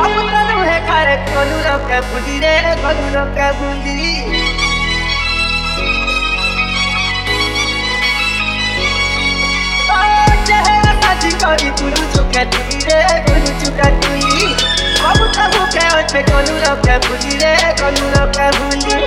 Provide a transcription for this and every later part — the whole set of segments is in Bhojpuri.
बाबू तनु है खाए कोलू के बुली रे कोलू के बुली ओ चेहरा साजी करी तुलू चुके तुली रे तुलू चुका तुली बाबू तनु के पे कोलू के बुली रे कोलू के बुली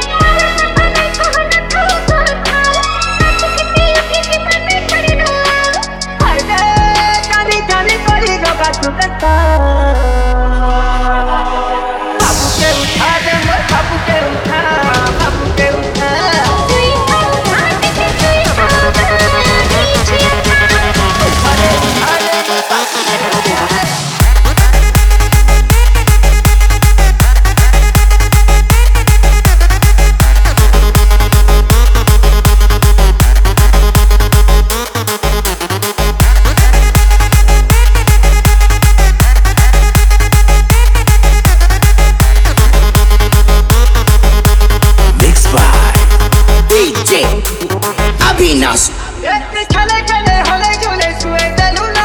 बाबू के उठा दे बाबू के उठा बाबू के उठा Avinas. Chale chale hole jule sue daluna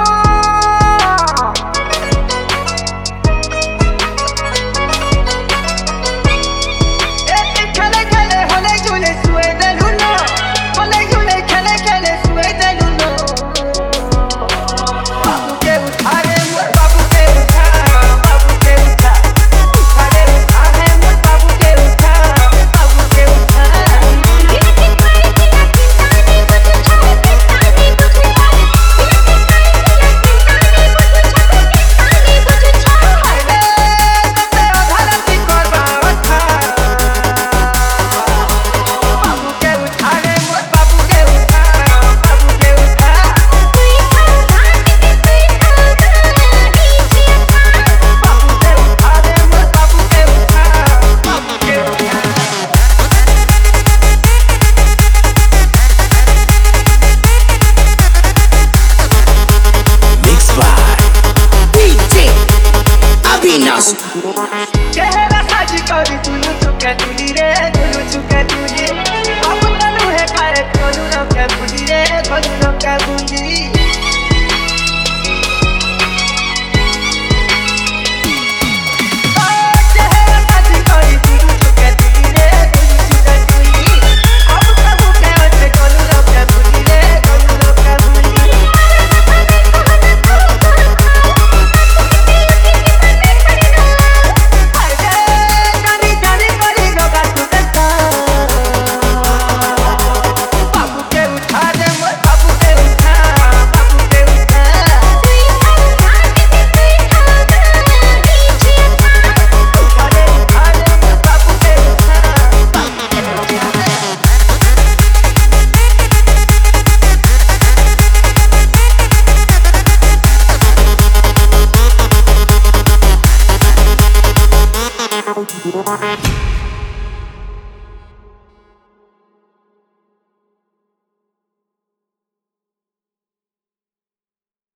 chale chale hole jule sue daluna hole jule chale chale sue daluna babu ke utha re babu ke utha babu ke utha chale utha hai babu ke utha babu ke utha चेहरा साजी करी तुलू चुके तुली रे तुलू चुके तुली बाबू तनु है खाए कोलू के बुली रे कोलू के बुली चेहरा साजी करी तुलू चुके तुली रे तुलू चुके तुली बाबू तनु के कोलू के बुली रे कोलू के बुली What?